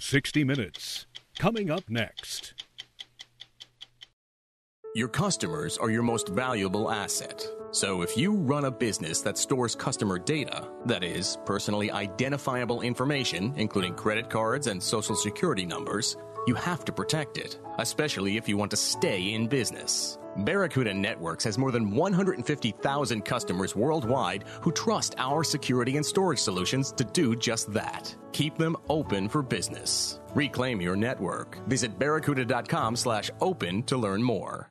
60 Minutes, coming up next. Your customers are your most valuable asset. So if you run a business that stores customer data, that is, personally identifiable information, including credit cards and social security numbers, you have to protect it, especially if you want to stay in business. Barracuda Networks has more than 150,000 customers worldwide who trust our security and storage solutions to do just that. Keep them open for business. Reclaim your network. Visit barracuda.com/open to learn more.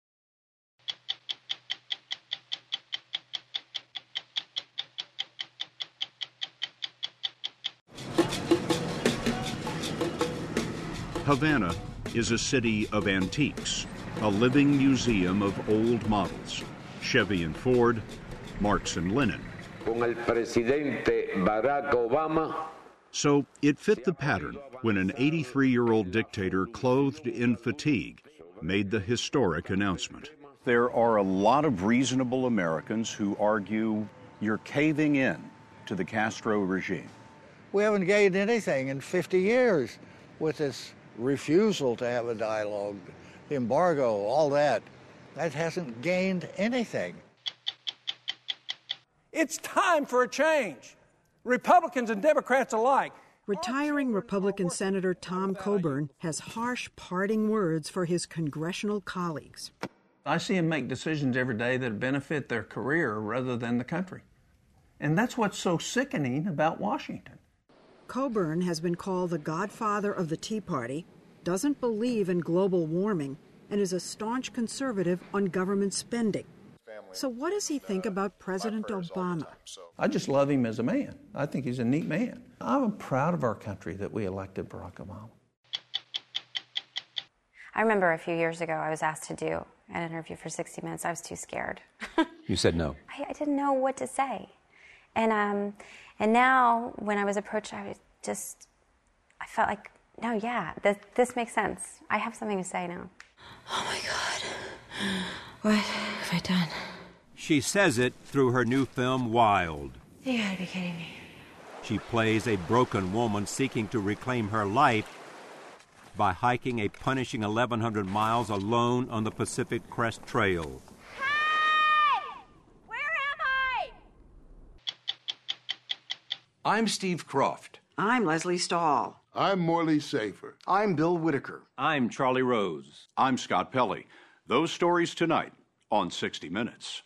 Havana is a city of antiques, a living museum of old models. Chevy and Ford, Marx and Lenin. Con el presidente Barack Obama. So it fit the pattern when an 83-year-old dictator clothed in fatigue made the historic announcement. There are a lot of reasonable Americans who argue you're caving in to the Castro regime. We haven't gained anything in 50 years with this refusal to have a dialogue, the embargo, all that. That hasn't gained anything. It's time for a change. Republicans and Democrats alike. Retiring Republican Senator Tom Coburn has harsh parting words for his congressional colleagues. I see them make decisions every day that benefit their career rather than the country. And that's what's so sickening about Washington. Coburn has been called the godfather of the Tea Party, doesn't believe in global warming, and is a staunch conservative on government spending. So what does he think about President Obama? I just love him as a man. I think he's a neat man. I'm proud of our country that we elected Barack Obama. I remember a few years ago I was asked to do an interview for 60 Minutes. I was too scared. You said no. I didn't know what to say. And now when I was approached, I felt like, no, yeah, this makes sense. I have something to say now. Oh my God. What have I done? She says it through her new film, Wild. You gotta be kidding me. She plays a broken woman seeking to reclaim her life by hiking a punishing 1,100 miles alone on the Pacific Crest Trail. Hey! Where am I? I'm Steve Croft. I'm Leslie Stahl. I'm Morley Safer. I'm Bill Whitaker. I'm Charlie Rose. I'm Scott Pelley. Those stories tonight on 60 Minutes.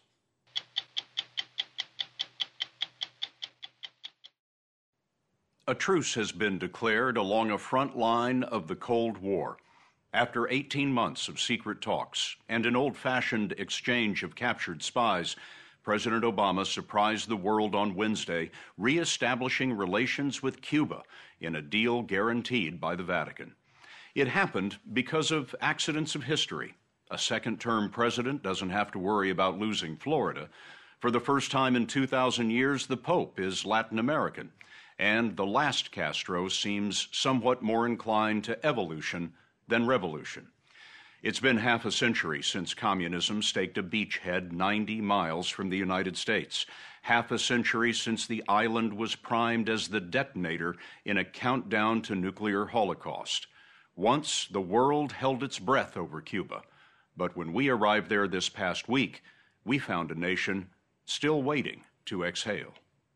A truce has been declared along a front line of the Cold War. After 18 months of secret talks and an old-fashioned exchange of captured spies, President Obama surprised the world on Wednesday, reestablishing relations with Cuba in a deal guaranteed by the Vatican. It happened because of accidents of history. A second-term president doesn't have to worry about losing Florida. For the first time in 2,000 years, the Pope is Latin American. And the last Castro seems somewhat more inclined to evolution than revolution. It's been half a century since communism staked a beachhead 90 miles from the United States. Half a century since the island was primed as the detonator in a countdown to nuclear holocaust. Once, the world held its breath over Cuba. But when we arrived there this past week, we found a nation still waiting to exhale.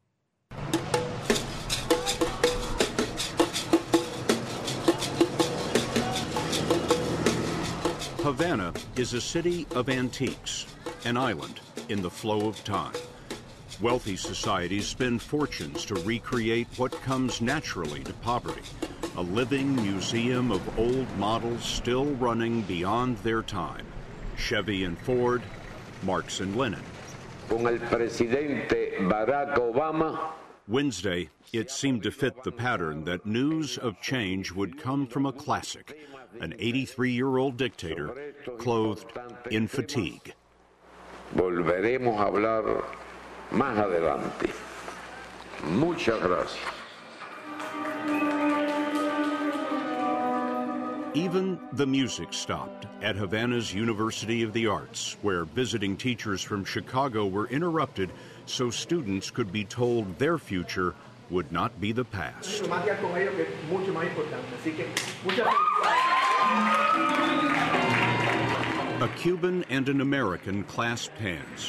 Havana is a city of antiques, an island in the flow of time. Wealthy societies spend fortunes to recreate what comes naturally to poverty, a living museum of old models still running beyond their time. Chevy and Ford, Marx and Lenin. Con el presidente Barack Obama. Wednesday, it seemed to fit the pattern that news of change would come from a classic, an 83-year-old dictator clothed in fatigue. Volveremos a hablar más adelante. Muchas gracias. Even the music stopped at Havana's University of the Arts, where visiting teachers from Chicago were interrupted so students could be told their future would not be the past. A Cuban and an American clasped hands.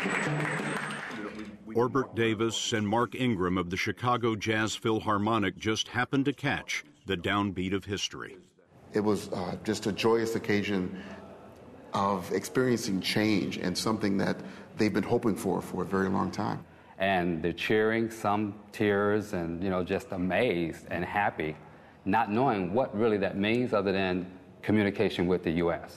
Orbert Davis and Mark Ingram of the Chicago Jazz Philharmonic just happened to catch the downbeat of history. It was just a joyous occasion of experiencing change and something that they've been hoping for a very long time. And they're cheering, some tears, and just amazed and happy, not knowing what really that means other than communication with the U.S.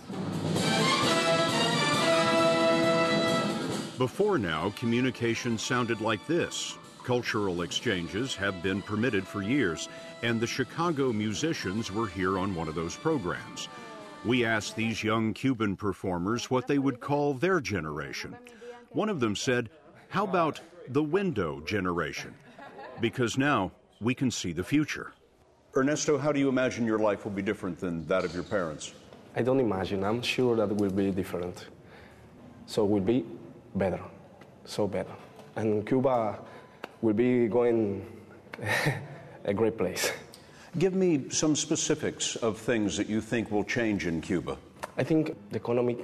Before now, communication sounded like this. Cultural exchanges have been permitted for years, and the Chicago musicians were here on one of those programs. We asked these young Cuban performers what they would call their generation. One of them said, "How about the window generation? Because now we can see the future." Ernesto, how do you imagine your life will be different than that of your parents? I don't imagine. I'm sure that it will be different. So it will be better, so better. And Cuba will be going a great place. Give me some specifics of things that you think will change in Cuba. I think the economy,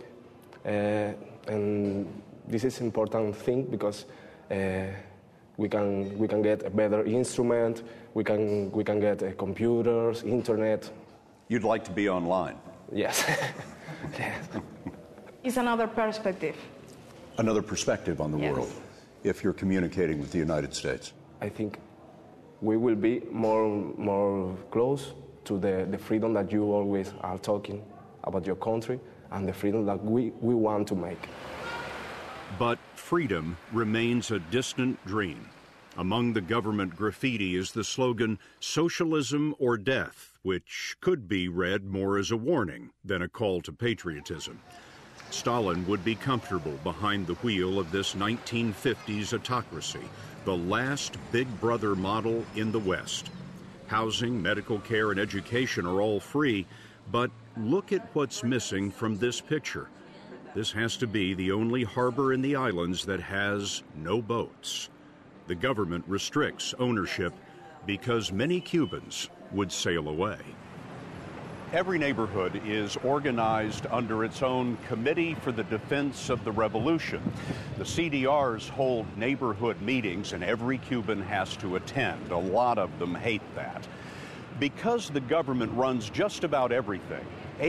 and this is an important thing because we can get a better instrument, we can get computers, internet. You'd like to be online? Yes. Yes. It's another perspective. Another perspective on the Yes. world if you're communicating with the United States. I think we will be more close to the freedom that you always are talking about your country and the freedom that we want to make. But freedom remains a distant dream. Among the government graffiti is the slogan, "Socialism or Death," which could be read more as a warning than a call to patriotism. Stalin would be comfortable behind the wheel of this 1950s autocracy, the last Big Brother model in the West. Housing, medical care, and education are all free, but look at what's missing from this picture. This has to be the only harbor in the islands that has no boats. The government restricts ownership because many Cubans would sail away. Every neighborhood is organized under its own Committee for the Defense of the Revolution. The CDRs hold neighborhood meetings, and every Cuban has to attend. A lot of them hate that. Because the government runs just about everything,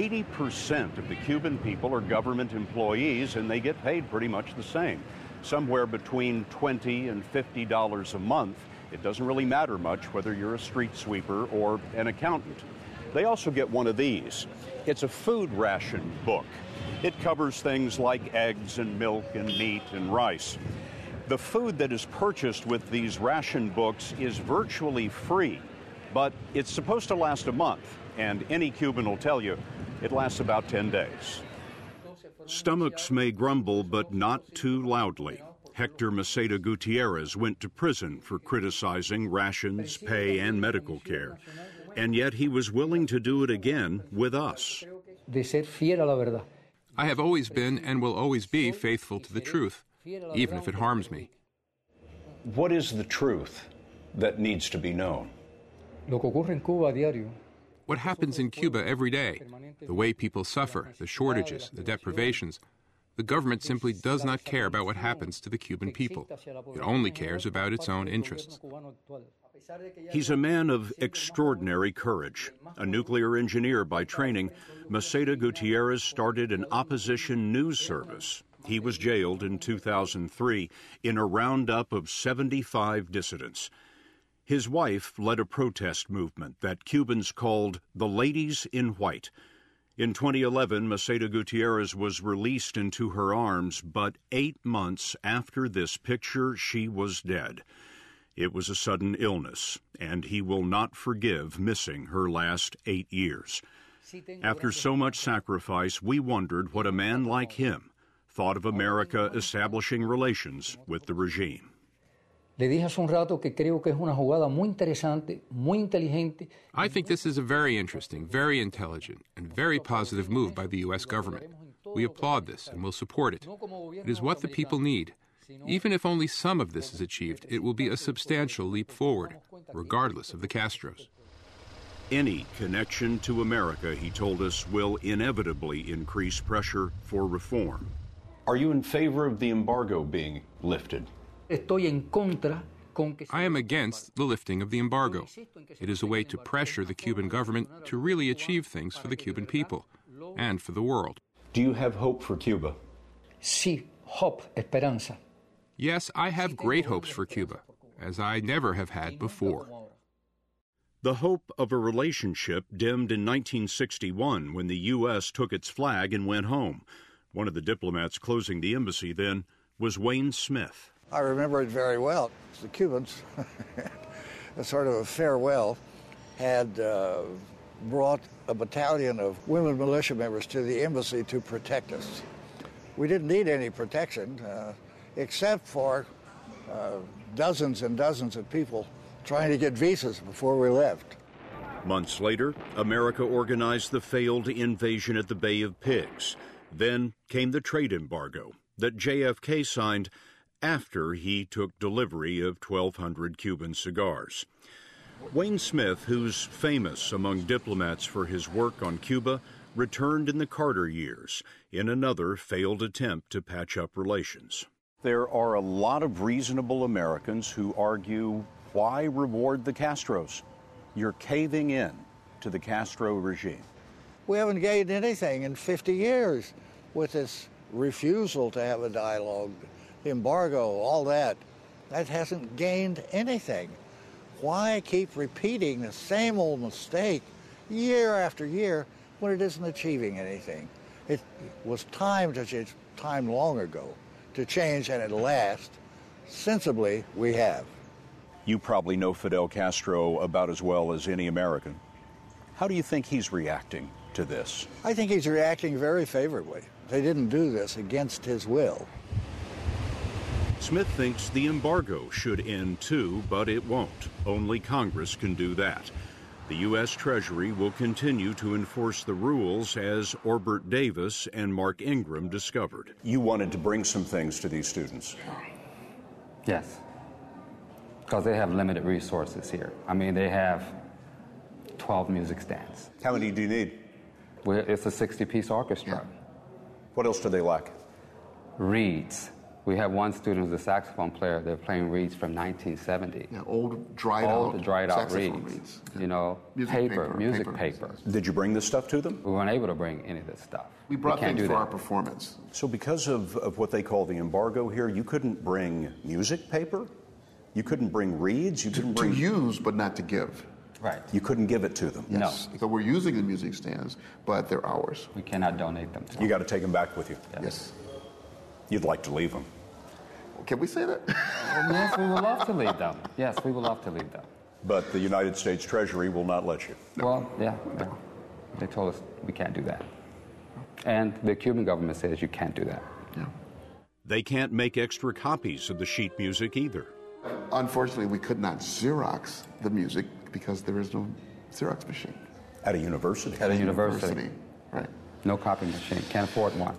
80% of the Cuban people are government employees, and they get paid pretty much the same, somewhere between $20 and $50 a month. It doesn't really matter much whether you're a street sweeper or an accountant. They also get one of these. It's a food ration book. It covers things like eggs and milk and meat and rice. The food that is purchased with these ration books is virtually free, but it's supposed to last a month, and any Cuban will tell you it lasts about 10 days. Stomachs may grumble, but not too loudly. Hector Maceda Gutierrez went to prison for criticizing rations, pay, and medical care. And yet he was willing to do it again with us. I have always been and will always be faithful to the truth, even if it harms me. What is the truth that needs to be known? What happens in Cuba every day, the way people suffer, the shortages, the deprivations, the government simply does not care about what happens to the Cuban people. It only cares about its own interests. He's a man of extraordinary courage. A nuclear engineer by training, Maceda Gutierrez started an opposition news service. He was jailed in 2003 in a roundup of 75 dissidents. His wife led a protest movement that Cubans called the Ladies in White. In 2011, Maceda Gutierrez was released into her arms, but 8 months after this picture, she was dead. It was a sudden illness, and he will not forgive missing her last 8 years. After so much sacrifice, we wondered what a man like him thought of America establishing relations with the regime. I think this is a very interesting, very intelligent, and very positive move by the U.S. government. We applaud this and will support it. It is what the people need. Even if only some of this is achieved, it will be a substantial leap forward, regardless of the Castros. Any connection to America, he told us, will inevitably increase pressure for reform. Are you in favor of the embargo being lifted? I am against the lifting of the embargo. It is a way to pressure the Cuban government to really achieve things for the Cuban people and for the world. Do you have hope for Cuba? Sí, hope, esperanza. Yes, I have great hopes for Cuba, as I never have had before. The hope of a relationship dimmed in 1961 when the U.S. took its flag and went home. One of the diplomats closing the embassy then was Wayne Smith. I remember it very well. The Cubans, a sort of a farewell, had brought a battalion of women militia members to the embassy to protect us. We didn't need any protection except for dozens and dozens of people trying to get visas before we left. Months later, America organized the failed invasion at the Bay of Pigs. Then came the trade embargo that JFK signed after he took delivery of 1,200 Cuban cigars. Wayne Smith, who's famous among diplomats for his work on Cuba, returned in the Carter years in another failed attempt to patch up relations. There are a lot of reasonable Americans who argue, why reward the Castros? You're caving in to the Castro regime. We haven't gained anything in 50 years with this refusal to have a dialogue, embargo, all that. That hasn't gained anything. Why keep repeating the same old mistake year after year when it isn't achieving anything? It was time long ago to change, and at last, sensibly, we have. You probably know Fidel Castro about as well as any American. How do you think he's reacting to this? I think he's reacting very favorably. They didn't do this against his will. Smith thinks the embargo should end too, but it won't. Only Congress can do that. The U.S. Treasury will continue to enforce the rules, as Orbert Davis and Mark Ingram discovered. You wanted to bring some things to these students. Yes, because they have limited resources here. I mean, they have 12 music stands. How many do you need? It's a 60-piece orchestra. Yeah. What else do they lack? Reeds. We have one student who's a saxophone player. They're playing reeds from 1970. Yeah, old dried out reeds. Yeah. You know, music paper. Did you bring this stuff to them? We weren't able to bring any of this stuff. We brought things for our performance. So because of what they call the embargo here, you couldn't bring music paper? You couldn't bring reeds? You couldn't bring... To use, but not to give. Right. You couldn't give it to them? Yes. No. So we're using the music stands, but they're ours. We cannot donate them to them. You got to take them back with you? Yes. You'd like to leave them? Can we say that? Yes, we would love to leave them. Yes, we would love to leave them. But the United States Treasury will not let you? No. Well, yeah. They told us we can't do that. And the Cuban government says you can't do that. Yeah. They can't make extra copies of the sheet music either. Unfortunately, we could not Xerox the music because there is no Xerox machine. At a university? At a university. Right. No copy machine. Can't afford one.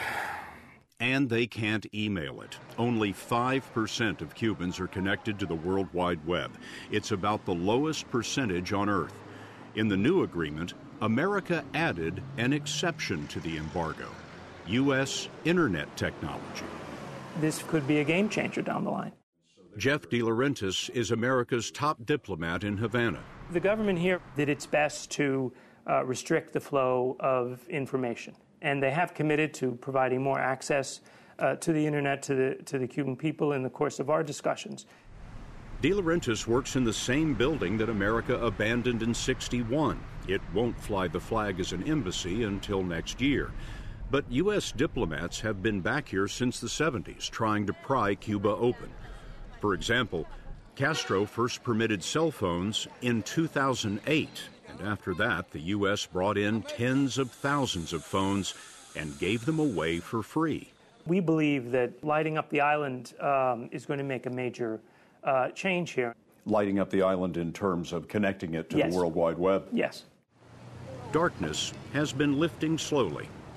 And they can't email it. Only 5% of Cubans are connected to the World Wide Web. It's about the lowest percentage on Earth. In the new agreement, America added an exception to the embargo: U.S. Internet technology. This could be a game changer down the line. Jeff De Laurentiis is America's top diplomat in Havana. The government here did its best to restrict the flow of information, and they have committed to providing more access to the Internet to the Cuban people in the course of our discussions. De Laurentiis works in the same building that America abandoned in '61. It won't fly the flag as an embassy until next year. But U.S. diplomats have been back here since the 70s, trying to pry Cuba open. For example, Castro first permitted cell phones in 2008, and after that, the U.S. brought in tens of thousands of phones and gave them away for free. We believe that lighting up the island is going to make a major change here. Lighting up the island in terms of connecting it to the World Wide Web? Yes. Darkness has been lifting slowly.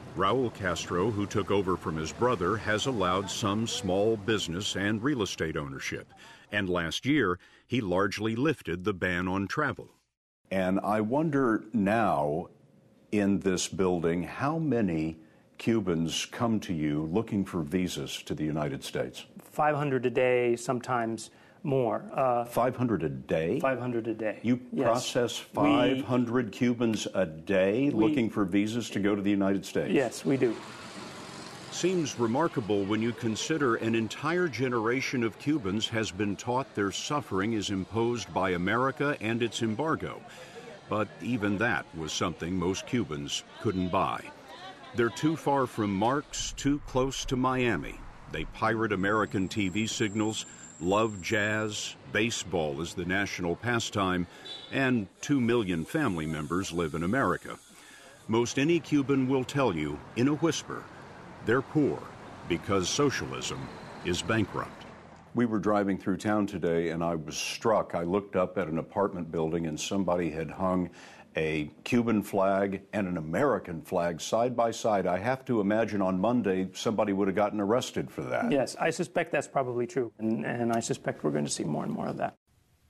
Raul Castro, who took over from his brother, has allowed some small business and real estate ownership. And last year, he largely lifted the ban on travel. And I wonder now, in this building, how many Cubans come to you looking for visas to the United States? 500 a day, sometimes more. 500 a day? 500 a day. You process 500 Cubans a day looking for visas to go to the United States? Yes, we do. Seems remarkable when you consider an entire generation of Cubans has been taught their suffering is imposed by America and its embargo. But even that was something most Cubans couldn't buy. They're too far from Marx, too close to Miami. They pirate American TV signals, love jazz, baseball is the national pastime, and 2 million family members live in America. Most any Cuban will tell you, in a whisper, they're poor because socialism is bankrupt. We were driving through town today and I was struck. I looked up at an apartment building and somebody had hung a Cuban flag and an American flag side by side. I have to imagine on Monday somebody would have gotten arrested for that. Yes, I suspect that's probably true. And I suspect we're going to see more and more of that.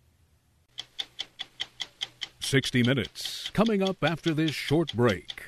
60 Minutes, coming up after this short break.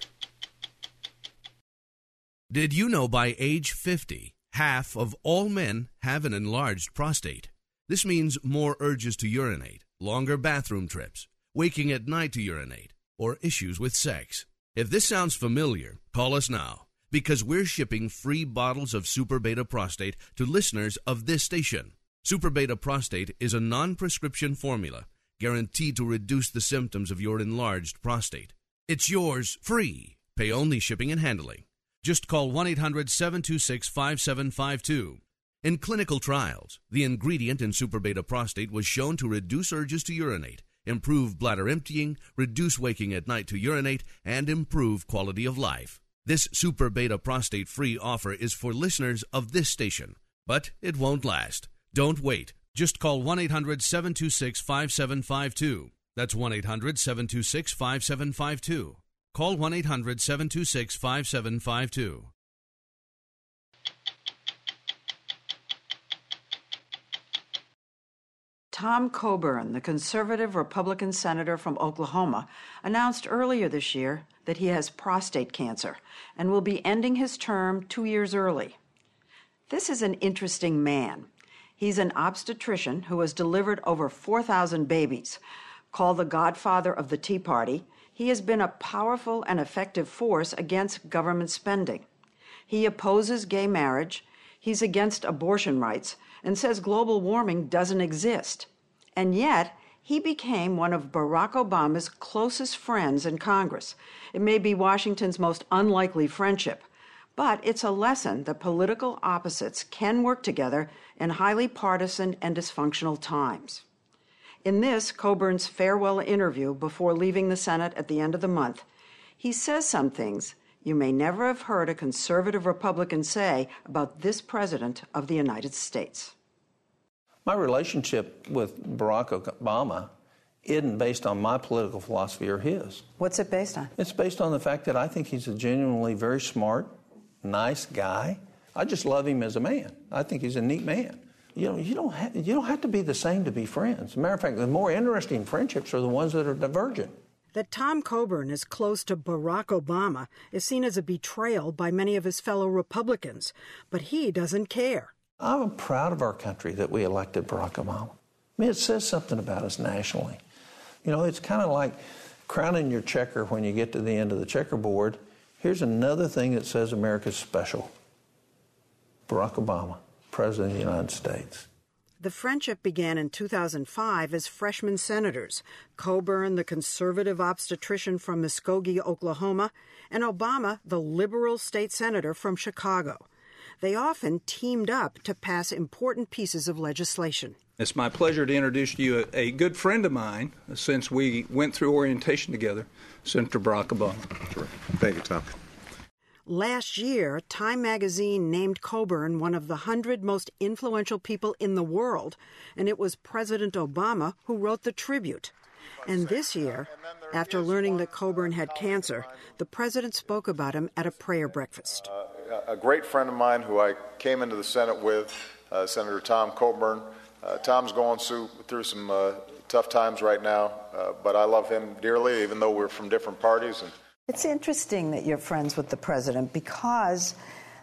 Did you know by age 50, half of all men have an enlarged prostate? This means more urges to urinate, longer bathroom trips, waking at night to urinate, or issues with sex. If this sounds familiar, call us now, because we're shipping free bottles of Super Beta Prostate to listeners of this station. Super Beta Prostate is a non-prescription formula guaranteed to reduce the symptoms of your enlarged prostate. It's yours free. Pay only shipping and handling. Just call 1-800-726-5752. In clinical trials, the ingredient in Super Beta Prostate was shown to reduce urges to urinate, improve bladder emptying, reduce waking at night to urinate, and improve quality of life. This Super Beta Prostate free offer is for listeners of this station, but it won't last. Don't wait. Just call 1-800-726-5752. That's 1-800-726-5752. Call 1-800-726-5752. Tom Coburn, the conservative Republican senator from Oklahoma, announced earlier this year that he has prostate cancer and will be ending his term 2 years early. This is an interesting man. He's an obstetrician who has delivered over 4,000 babies. Called the godfather of the Tea Party, he has been a powerful and effective force against government spending. He opposes gay marriage, he's against abortion rights, and says global warming doesn't exist. And yet, he became one of Barack Obama's closest friends in Congress. It may be Washington's most unlikely friendship, but it's a lesson that political opposites can work together in highly partisan and dysfunctional times. In this, Coburn's farewell interview before leaving the Senate at the end of the month, he says some things you may never have heard a conservative Republican say about this president of the United States. My relationship with Barack Obama isn't based on my political philosophy or his. What's it based on? It's based on the fact that I think he's a genuinely very smart, nice guy. I just love him as a man. I think he's a neat man. You don't have to be the same to be friends. As a matter of fact, the more interesting friendships are the ones that are divergent. That Tom Coburn is close to Barack Obama is seen as a betrayal by many of his fellow Republicans, but he doesn't care. I'm proud of our country that we elected Barack Obama. I mean, it says something about us nationally. You know, it's kind of like crowning your checker when you get to the end of the checkerboard. Here's another thing that says America's special. Barack Obama, President of the United States. The friendship began in 2005 as freshman senators, Coburn, the conservative obstetrician from Muskogee, Oklahoma, and Obama, the liberal state senator from Chicago. They often teamed up to pass important pieces of legislation. It's my pleasure to introduce to you a good friend of mine, since we went through orientation together, Senator Barack Obama. Sure. Thank you, Tom. Last year, Time magazine named Coburn one of the 100 most influential people in the world, and it was President Obama who wrote the tribute. And this year, after learning that Coburn had cancer, the president spoke about him at a prayer breakfast. A great friend of mine who I came into the Senate with, Senator Tom Coburn. Tom's going through some tough times right now, but I love him dearly, even though we're from different parties. It's interesting that you're friends with the president because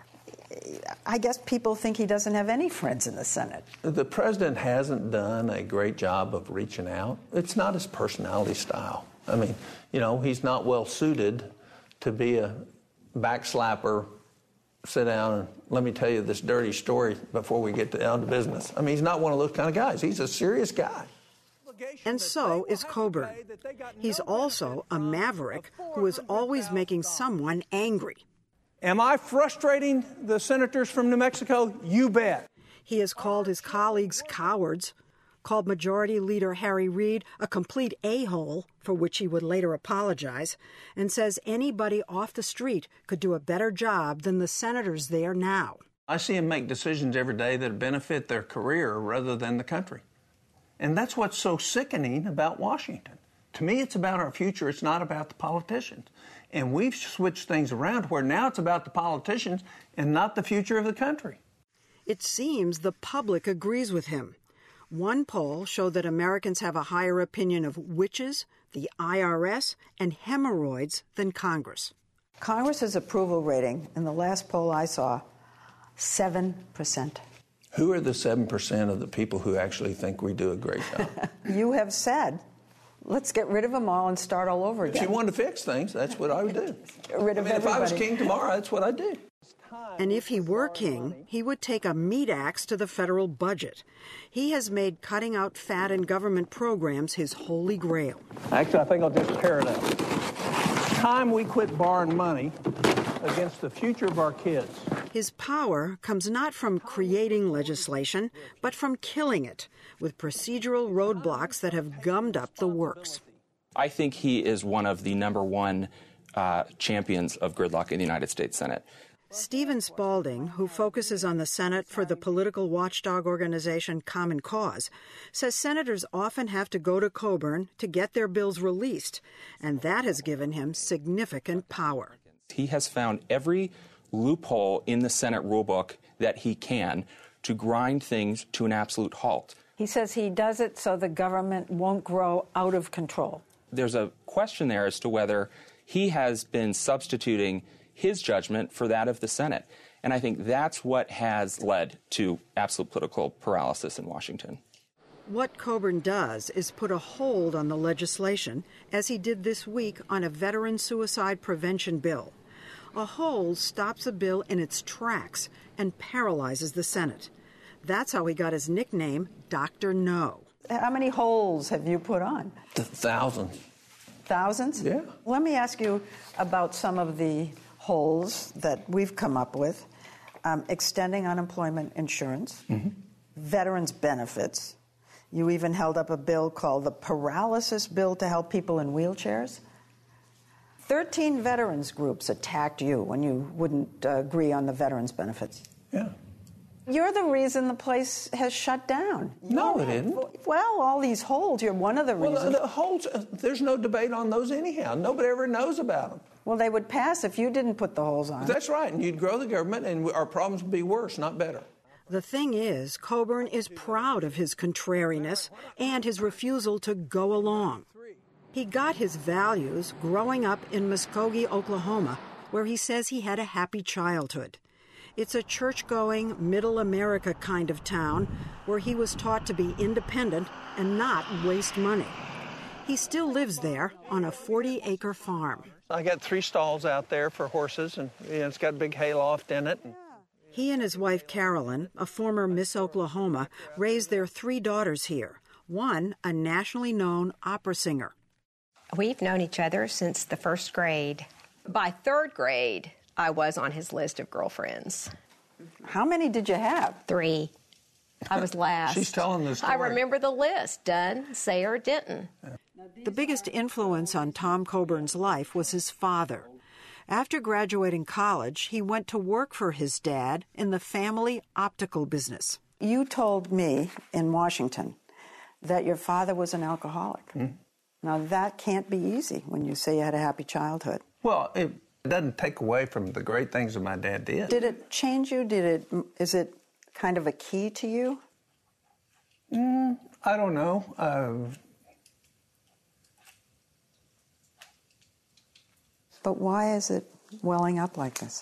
I guess people think he doesn't have any friends in the Senate. The president hasn't done a great job of reaching out. It's not his personality style. I mean, you know, he's not well suited to be a backslapper, sit down and let me tell you this dirty story before we get down to business. I mean, he's not one of those kind of guys. He's a serious guy. And so is Coburn. He's also a maverick who is always making someone angry. Am I frustrating the senators from New Mexico? You bet. He has called his colleagues cowards, called Majority Leader Harry Reid a complete a-hole, for which he would later apologize, and says anybody off the street could do a better job than the senators there now. I see him make decisions every day that benefit their career rather than the country. And that's what's so sickening about Washington. To me, it's about our future. It's not about the politicians. And we've switched things around where now it's about the politicians and not the future of the country. It seems the public agrees with him. One poll showed that Americans have a higher opinion of witches, the IRS, and hemorrhoids than Congress. Congress's approval rating, in the last poll I saw, 7%. Who are the 7% of the people who actually think we do a great job? You have said, let's get rid of them all and start all over again. If you wanted to fix things, that's what I would do. Get rid of everybody. If I was king tomorrow, that's what I'd do. And if he were king, he would take a meat axe to the federal budget. He has made cutting out fat in government programs his holy grail. Actually, I think I'll just tear it up. It's time we quit borrowing money against the future of our kids. His power comes not from creating legislation, but from killing it, with procedural roadblocks that have gummed up the works. I think he is one of the number one champions of gridlock in the United States Senate. Stephen Spalding, who focuses on the Senate for the political watchdog organization Common Cause, says senators often have to go to Coburn to get their bills released, and that has given him significant power. He has found every loophole in the Senate rulebook that he can to grind things to an absolute halt. He says he does it so the government won't grow out of control. There's a question there as to whether he has been substituting his judgment for that of the Senate. And I think that's what has led to absolute political paralysis in Washington. What Coburn does is put a hold on the legislation, as he did this week on a veteran suicide prevention bill. A hold stops a bill in its tracks and paralyzes the Senate. That's how he got his nickname, Dr. No. How many holes have you put on? Thousands. Thousands? Yeah. Let me ask you about some of the holes that we've come up with. Extending unemployment insurance, veterans benefits. You even held up a bill called the Paralysis Bill to help people in wheelchairs. 13 veterans groups attacked you when you wouldn't agree on the veterans benefits. Yeah. You're the reason the place has shut down. No, it isn't. Well, all these holes, you're one of the reasons. Well, the holes, there's no debate on those anyhow. Nobody ever knows about them. Well, they would pass if you didn't put the holes on. That's right, and you'd grow the government, and our problems would be worse, not better. The thing is, Coburn is proud of his contrariness and his refusal to go along. He got his values growing up in Muskogee, Oklahoma, where he says he had a happy childhood. It's a church-going, middle America kind of town where he was taught to be independent and not waste money. He still lives there on a 40-acre farm. I got 3 stalls out there for horses, and it's got a big hayloft in it. He and his wife, Carolyn, a former Miss Oklahoma, raised their 3 daughters here. One, a nationally known opera singer. We've known each other since the 1st grade. By 3rd grade, I was on his list of girlfriends. How many did you have? 3. I was last. She's telling the story. I remember the list. Dunn, Sayer, Denton. The biggest influence on Tom Coburn's life was his father. After graduating college, he went to work for his dad in the family optical business. You told me in Washington that your father was an alcoholic. Now, that can't be easy when you say you had a happy childhood. Well, it doesn't take away from the great things that my dad did. Did it change you? Is it kind of a key to you? I don't know. But why is it welling up like this?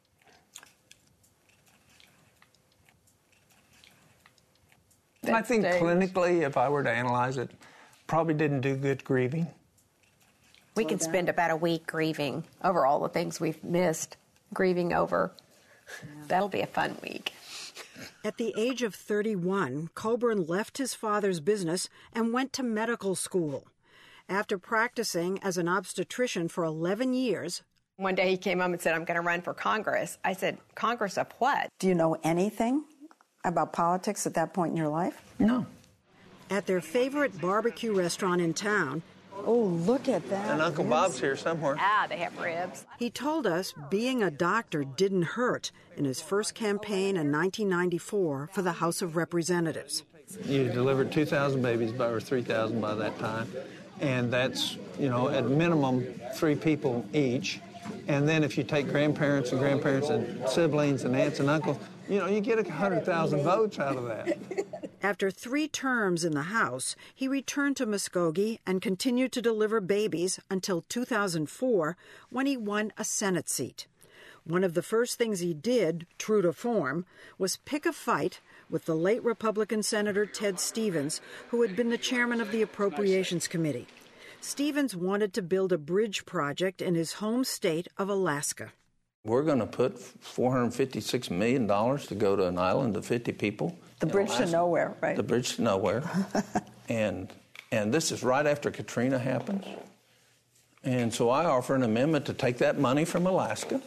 I think clinically, if I were to analyze it, probably didn't do good grieving. We can spend about a week grieving over all the things we've missed, grieving over. That'll be a fun week. At the age of 31, Coburn left his father's business and went to medical school. After practicing as an obstetrician for 11 years... One day he came home and said, I'm going to run for Congress. I said, Congress of what? Do you know anything about politics at that point in your life? No. At their favorite barbecue restaurant in town... Oh, look at that. And Uncle Bob's here somewhere. Ah, they have ribs. He told us being a doctor didn't hurt in his first campaign in 1994 for the House of Representatives. You delivered 2,000 babies, or 3,000 by that time. And that's, at minimum 3 people each. And then if you take grandparents and siblings and aunts and uncles, you get 100,000 votes out of that. After 3 terms in the House, he returned to Muskogee and continued to deliver babies until 2004, when he won a Senate seat. One of the first things he did, true to form, was pick a fight with the late Republican Senator Ted Stevens, who had been the chairman of the Appropriations Committee. Stevens wanted to build a bridge project in his home state of Alaska. We're going to put $456 million to go to an island of 50 people. The bridge to nowhere, right? The bridge to nowhere. and this is right after Katrina happened. And so I offer an amendment to take that money from Alaska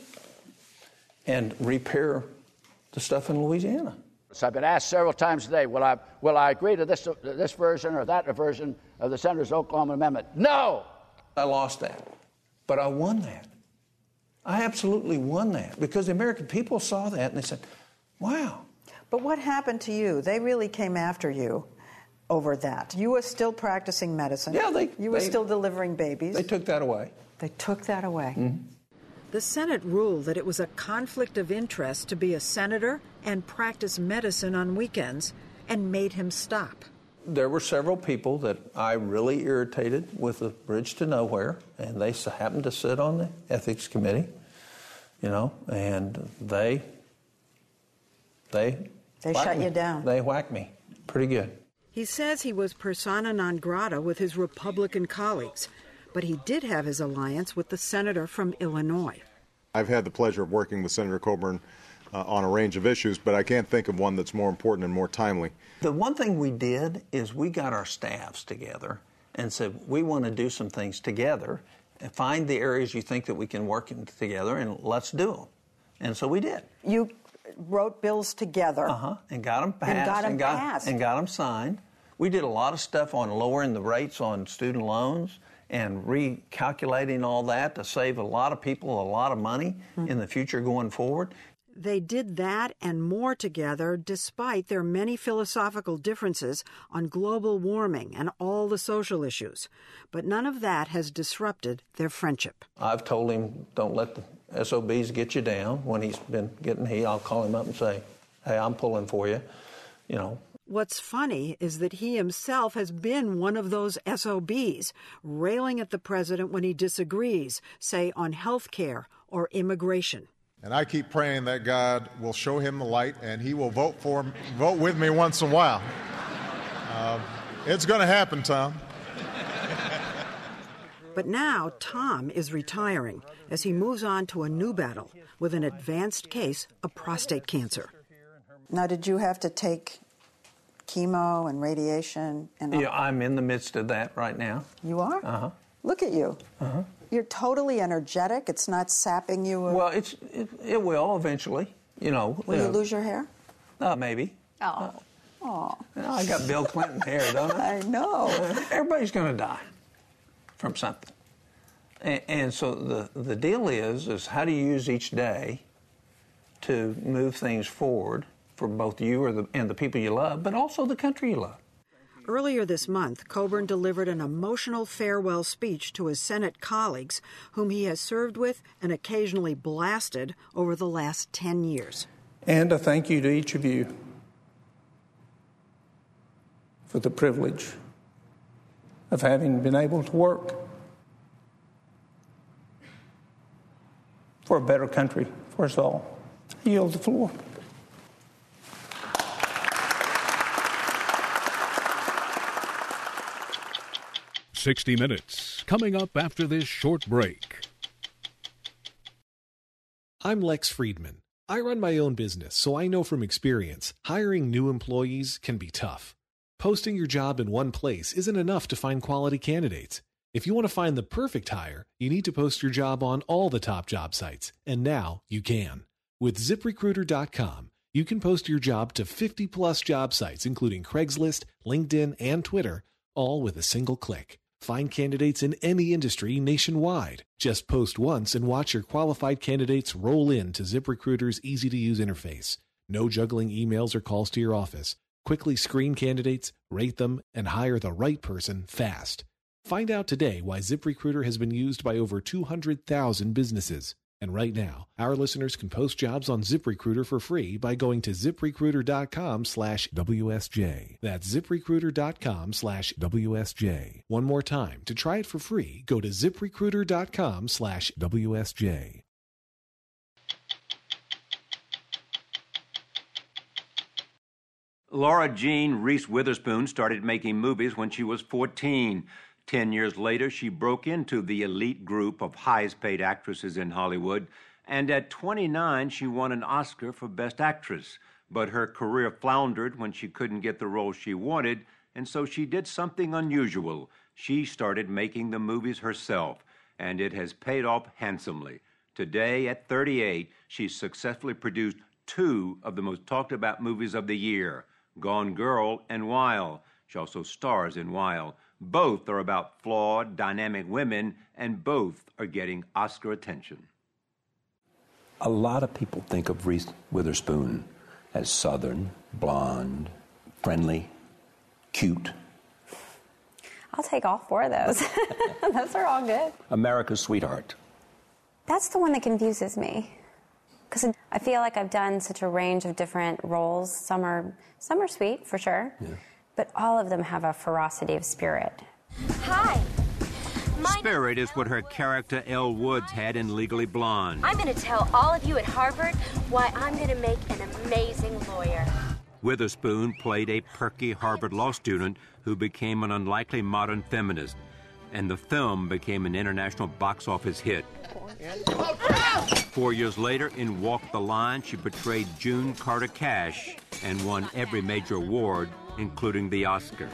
and repair the stuff in Louisiana. So I've been asked several times today, will I agree to this version or that version of the Senator's Oklahoma Amendment? No! I lost that, but I won that. I absolutely won that because the American people saw that and they said, wow. But what happened to you? They really came after you over that. You were still practicing medicine. Yeah, you were still delivering babies. They took that away. They took that away. Mm-hmm. The Senate ruled that it was a conflict of interest to be a senator and practice medicine on weekends and made him stop. There were several people that I really irritated with the bridge to nowhere, and they happened to sit on the ethics committee, and they shut you down. They whacked me pretty good. He says he was persona non grata with his Republican colleagues, but he did have his alliance with the senator from Illinois. I've had the pleasure of working with Senator Coburn on a range of issues, but I can't think of one that's more important and more timely. The one thing we did is we got our staffs together and said, we want to do some things together and find the areas you think that we can work in together, and let's do them. And so we did. You wrote bills together. And got them passed. And got them signed. We did a lot of stuff on lowering the rates on student loans and recalculating all that to save a lot of people a lot of money in the future going forward. They did that and more together despite their many philosophical differences on global warming and all the social issues. But none of that has disrupted their friendship. I've told him, don't let the SOBs get you down. When he's been getting heat, I'll call him up and say, hey, I'm pulling for you, What's funny is that he himself has been one of those SOBs, railing at the president when he disagrees, say on health care or immigration. And I keep praying that God will show him the light and he will vote with me once in a while. It's going to happen, Tom. But now Tom is retiring as he moves on to a new battle with an advanced case of prostate cancer. Now, did you have to take chemo and radiation? Yeah, I'm in the midst of that right now. You are? Uh-huh. Look at you. Uh-huh. You're totally energetic. It's not sapping you. Well, it will eventually. Will you lose your hair? Maybe. Oh. I got Bill Clinton hair, don't I? I know. Everybody's going to die from something. And so the deal is how do you use each day to move things forward for both you and the people you love, but also the country you love. Earlier this month, Coburn delivered an emotional farewell speech to his Senate colleagues, whom he has served with and occasionally blasted over the last 10 years. And a thank you to each of you for the privilege of having been able to work for a better country for us all. I yield the floor. "60 Minutes, coming up after this short break. I'm Lex Friedman. I run my own business, so I know from experience, hiring new employees can be tough. Posting your job in one place isn't enough to find quality candidates. If you want to find the perfect hire, you need to post your job on all the top job sites, and now you can. With ZipRecruiter.com, you can post your job to 50-plus job sites, including Craigslist, LinkedIn, and Twitter, all with a single click. Find candidates in any industry nationwide. Just post once and watch your qualified candidates roll in to ZipRecruiter's easy-to-use interface. No juggling emails or calls to your office. Quickly screen candidates, rate them, and hire the right person fast. Find out today why ZipRecruiter has been used by over 200,000 businesses. And right now, our listeners can post jobs on ZipRecruiter for free by going to ZipRecruiter.com/WSJ. That's ZipRecruiter.com/WSJ. One more time, to try it for free, go to ZipRecruiter.com/WSJ. Laura Jean Reese Witherspoon started making movies when she was 14. 10 years later, she broke into the elite group of highest-paid actresses in Hollywood, and at 29, she won an Oscar for Best Actress. But her career floundered when she couldn't get the role she wanted, and so she did something unusual. She started making the movies herself, and it has paid off handsomely. Today, at 38, she's successfully produced 2 of the most talked-about movies of the year, Gone Girl and Wild. She also stars in Wild. Both are about flawed, dynamic women, and both are getting Oscar attention. A lot of people think of Reese Witherspoon as Southern, blonde, friendly, cute. I'll take all 4 of those. Those are all good. America's sweetheart. That's the one that confuses me. Because I feel like I've done such a range of different roles. Some are sweet, for sure. Yeah. But all of them have a ferocity of spirit. Hi. Spirit is what her character Elle Woods had in Legally Blonde. I'm going to tell all of you at Harvard why I'm going to make an amazing lawyer. Witherspoon played a perky Harvard law student who became an unlikely modern feminist, and the film became an international box office hit. 4 years later, in Walk the Line, she portrayed June Carter Cash and won every major award, including the Oscar.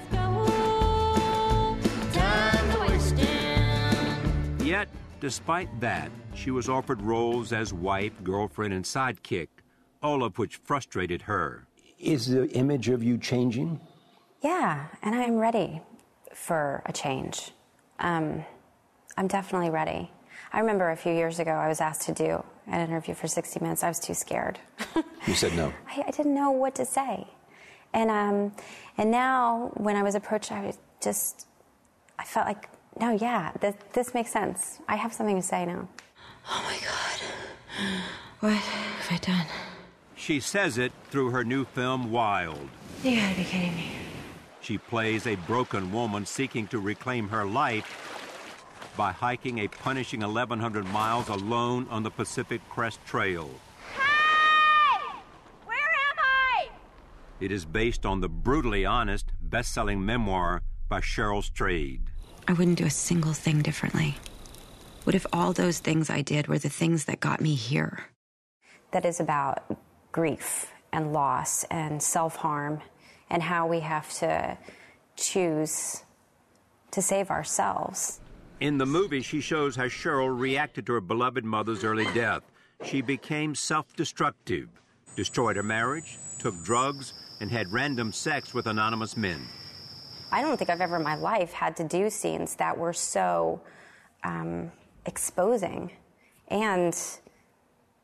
Yet, despite that, she was offered roles as wife, girlfriend, and sidekick, all of which frustrated her. Is the image of you changing? Yeah, and I'm ready for a change. I'm definitely ready. I remember a few years ago I was asked to do an interview for 60 Minutes. I was too scared. You said no. I didn't know what to say. And now when I was approached, I felt like, no, yeah, this makes sense. I have something to say now. Oh my God. What have I done? She says it through her new film, Wild. You gotta be kidding me. She plays a broken woman seeking to reclaim her life by hiking a punishing 1,100 miles alone on the Pacific Crest Trail. Hey! Where am I? It is based on the brutally honest, best-selling memoir by Cheryl Strayed. I wouldn't do a single thing differently. What if all those things I did were the things that got me here? That is about grief and loss and self-harm and how we have to choose to save ourselves. In the movie, she shows how Cheryl reacted to her beloved mother's early death. She became self-destructive, destroyed her marriage, took drugs, and had random sex with anonymous men. I don't think I've ever in my life had to do scenes that were so exposing and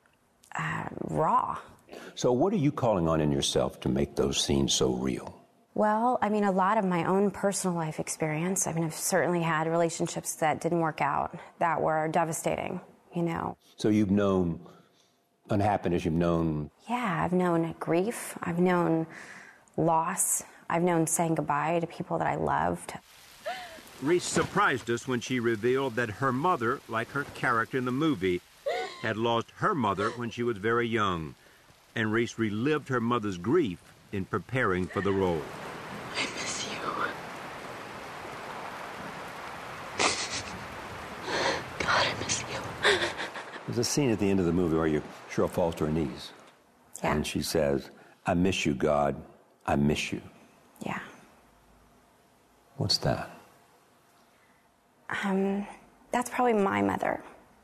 raw. So what are you calling on in yourself to make those scenes so real? Well, I mean, a lot of my own personal life experience. I mean, I've certainly had relationships that didn't work out, that were devastating, you know. So you've known unhappiness, you've known... Yeah, I've known grief, I've known loss, I've known saying goodbye to people that I loved. Reese surprised us when she revealed that her mother, like her character in the movie, had lost her mother when she was very young. And Reese relived her mother's grief in preparing for the role. I miss you. God, I miss you. There's a scene at the end of the movie where Cheryl falls to her knees. Yeah. And she says, I miss you, God. I miss you. Yeah. What's that? That's probably my mother.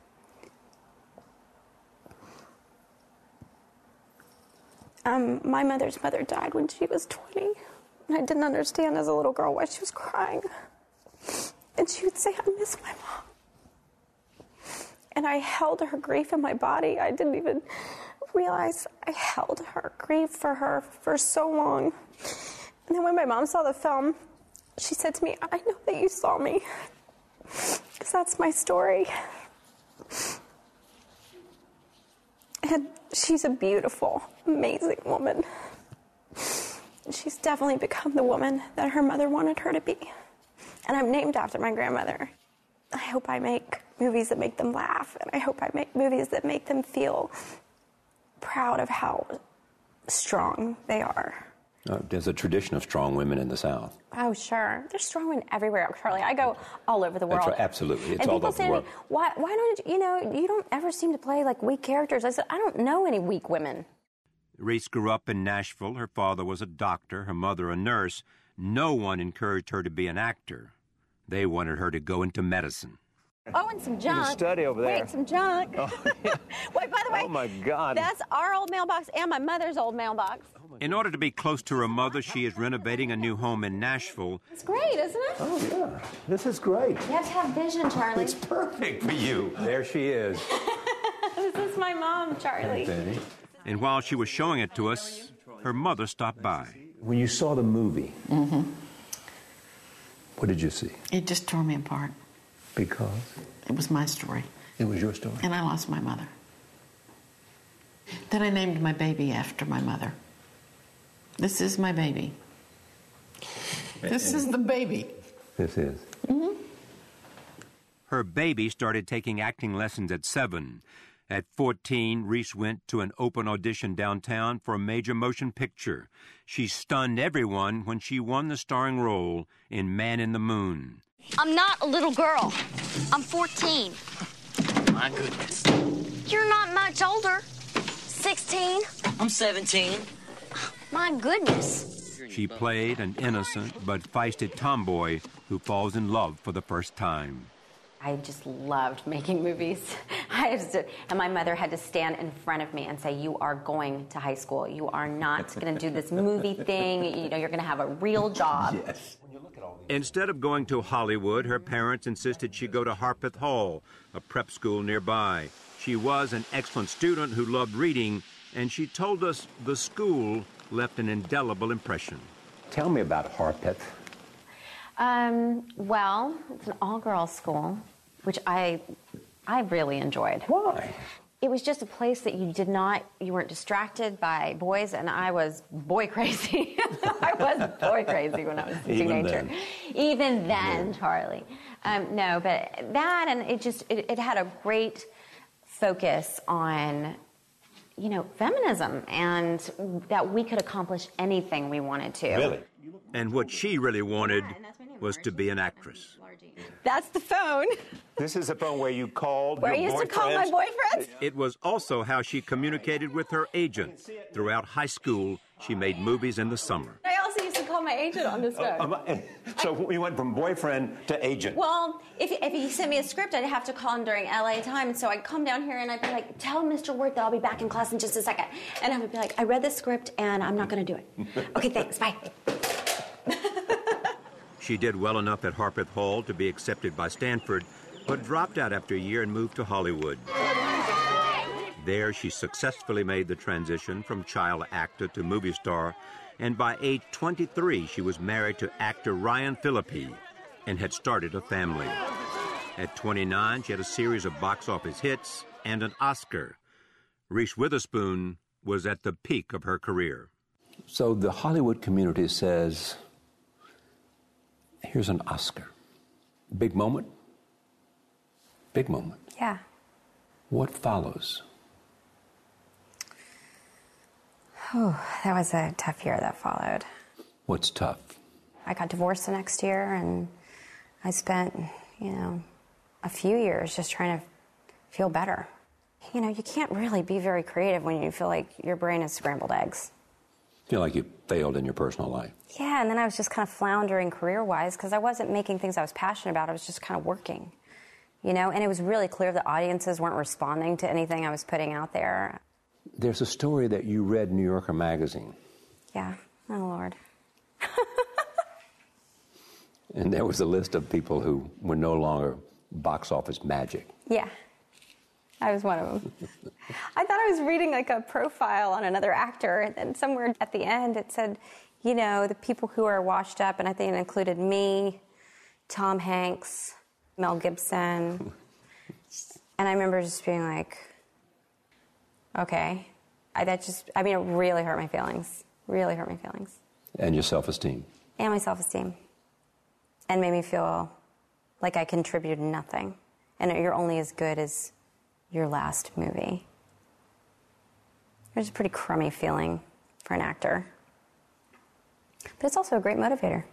My mother's mother died when she was 20. And I didn't understand as a little girl why she was crying. And she would say, I miss my mom. And I held her grief in my body. I didn't even realize I held her grief for her for so long. And then when my mom saw the film, she said to me, I know that you saw me. Because that's my story. And she's a beautiful, amazing woman. She's definitely become the woman that her mother wanted her to be. And I'm named after my grandmother. I hope I make movies that make them laugh, and I hope I make movies that make them feel proud of how strong they are. There's a tradition of strong women in the South. Oh, sure. There's strong women everywhere, Charlie. I go all over the world. That's right, absolutely. It's and all people over say the world. To me, why don't you don't ever seem to play like weak characters. I said, I don't know any weak women. Reese grew up in Nashville. Her father was a doctor, her mother a nurse. No one encouraged her to be an actor. They wanted her to go into medicine. Oh, and some junk. Study over there. Wait, some junk. Oh, yeah. Wait, by the way. Oh, my God. That's our old mailbox and my mother's old mailbox. In order to be close to her mother, she is renovating a new home in Nashville. It's great, isn't it? Oh, yeah. This is great. You have to have vision, Charlie. It's perfect for you. There she is. This is my mom, Charlie. Betty. And while she was showing it to us, her mother stopped by. When you saw the movie, what did you see? It just tore me apart. Because? It was my story. It was your story? And I lost my mother. Then I named my baby after my mother. This is my baby. This is the baby. This is. Her baby started taking acting lessons at 7. At 14, Reese went to an open audition downtown for a major motion picture. She stunned everyone when she won the starring role in Man in the Moon. I'm not a little girl. I'm 14. My goodness. You're not much older. 16. I'm 17. My goodness. She played an innocent but feisty tomboy who falls in love for the first time. I just loved making movies. And my mother had to stand in front of me and say, you are going to high school. You are not going to do this movie thing. You know, you're going to have a real job. Yes. Instead of going to Hollywood, her parents insisted she go to Harpeth Hall, a prep school nearby. She was an excellent student who loved reading, and she told us the school left an indelible impression. Tell me about Harpeth. Well, it's an all-girls school, which I really enjoyed. Why? It was just a place that you weren't distracted by boys, and I was boy crazy. I was boy crazy when I was a teenager. Even then, Charlie. No, but that, and it had a great focus on, you know, feminism, and that we could accomplish anything we wanted to. Really? And what she really wanted was to be an actress. That's the phone. This is the phone where you called Where I used to call my boyfriends? It was also how she communicated with her agent. Throughout high school, she made movies in the summer. I also used to call my agent on this phone. So we went from boyfriend to agent. Well, if he sent me a script, I'd have to call him during LA time. So I'd come down here and I'd be like, tell Mr. Worth that I'll be back in class in just a second. And I would be like, I read the script and I'm not going to do it. Okay, thanks, bye. She did well enough at Harpeth Hall to be accepted by Stanford, but dropped out after a year and moved to Hollywood. There, she successfully made the transition from child actor to movie star, and by age 23, she was married to actor Ryan Phillippe and had started a family. At 29, she had a series of box office hits and an Oscar. Reese Witherspoon was at the peak of her career. So the Hollywood community says, here's an Oscar. Big moment? Big moment. Yeah. What follows? Oh, that was a tough year that followed. What's tough? I got divorced the next year, and I spent, a few years just trying to feel better. You can't really be very creative when you feel like your brain is scrambled eggs. Feel like you failed in your personal life. Yeah, and then I was just kind of floundering career-wise because I wasn't making things I was passionate about. I was just kind of working, and it was really clear the audiences weren't responding to anything I was putting out there. There's a story that you read in New Yorker magazine. Yeah. Oh, Lord. And there was a list of people who were no longer box office magic. Yeah. I was one of them. I thought I was reading like a profile on another actor, and somewhere at the end it said, the people who are washed up, and I think it included me, Tom Hanks, Mel Gibson. And I remember just being like, okay. It really hurt my feelings. Really hurt my feelings. And your self-esteem. And my self-esteem. And made me feel like I contributed nothing. And you're only as good as your last movie. It was a pretty crummy feeling for an actor. But it's also a great motivator.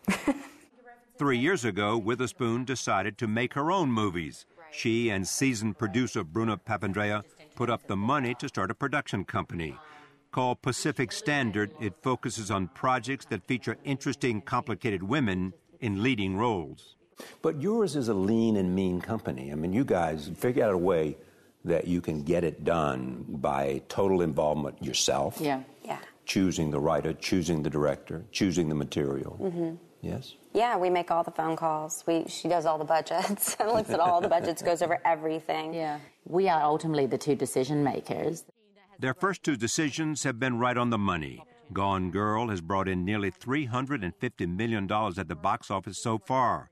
3 years ago, Witherspoon decided to make her own movies. She and seasoned producer Bruna Papandrea put up the money to start a production company. Called Pacific Standard, it focuses on projects that feature interesting, complicated women in leading roles. But yours is a lean and mean company. I mean, you guys figure out a way that you can get it done by total involvement yourself. Yeah. Choosing the writer, choosing the director, choosing the material. Mm-hmm. Yes? Yeah, we make all the phone calls. She does all the budgets and looks at all the budgets, goes over everything. Yeah. We are ultimately the two decision makers. Their first two decisions have been right on the money. Gone Girl has brought in nearly $350 million at the box office so far.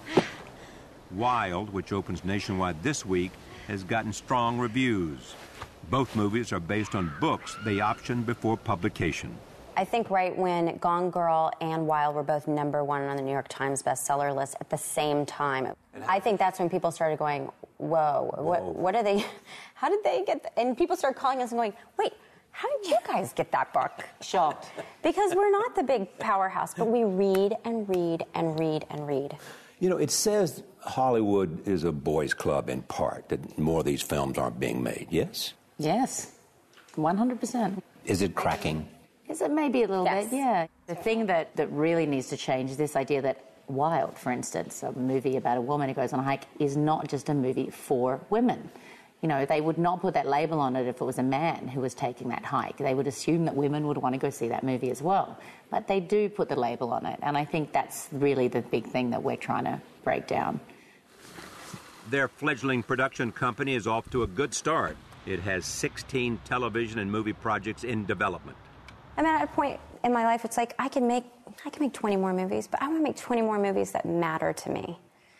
Wild, which opens nationwide this week, has gotten strong reviews. Both movies are based on books they optioned before publication. I think right when Gone Girl and Wild were both #1 on the New York Times bestseller list at the same time, I think that's when people started going, whoa. What are they, how did they get, and people started calling us and going, wait, how did you guys get that book? Shocked. Because we're not the big powerhouse, but we read and read and read and read. It says Hollywood is a boys' club in part, that more of these films aren't being made, yes? Yes, 100%. Is it cracking? Is it maybe a little bit? Yeah. The thing that really needs to change is this idea that Wild, for instance, a movie about a woman who goes on a hike, is not just a movie for women. They would not put that label on it if it was a man who was taking that hike. They would assume that women would want to go see that movie as well. But they do put the label on it, and I think that's really the big thing that we're trying to break down. Their fledgling production company is off to a good start. It has 16 television and movie projects in development. I'm at a point in my life, it's like I can make 20 more movies, but I want to make 20 more movies that matter to me.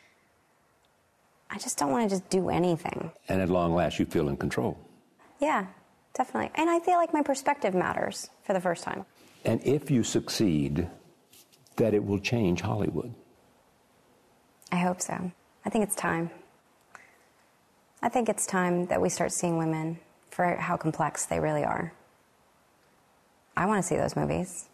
I just don't want to just do anything. And at long last, you feel in control. Yeah, definitely. And I feel like my perspective matters for the first time. And if you succeed, that it will change Hollywood. I hope so. I think it's time. I think it's time that we start seeing women for how complex they really are. I want to see those movies.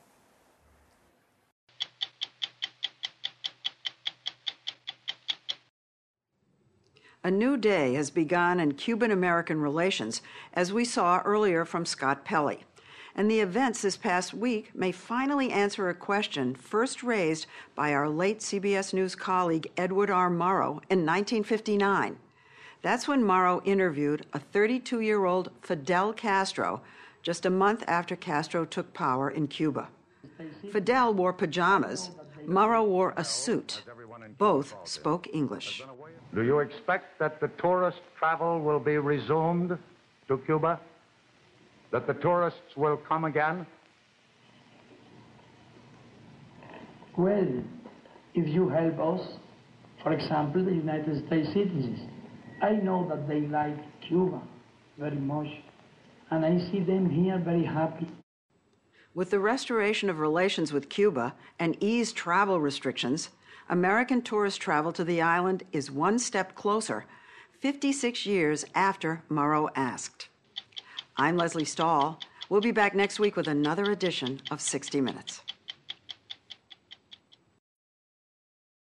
A new day has begun in Cuban-American relations, as we saw earlier from Scott Pelley. And the events this past week may finally answer a question first raised by our late CBS News colleague Edward R. Murrow in 1959. That's when Murrow interviewed a 32-year-old Fidel Castro just a month after Castro took power in Cuba. Fidel wore pajamas. Murrow wore a suit. Both spoke English. Do you expect that the tourist travel will be resumed to Cuba? That the tourists will come again? Well, if you help us, for example, the United States citizens, I know that they like Cuba very much, and I see them here very happy. With the restoration of relations with Cuba and eased travel restrictions, American tourist travel to the island is one step closer, 56 years after Murrow asked. I'm Leslie Stahl. We'll be back next week with another edition of 60 Minutes.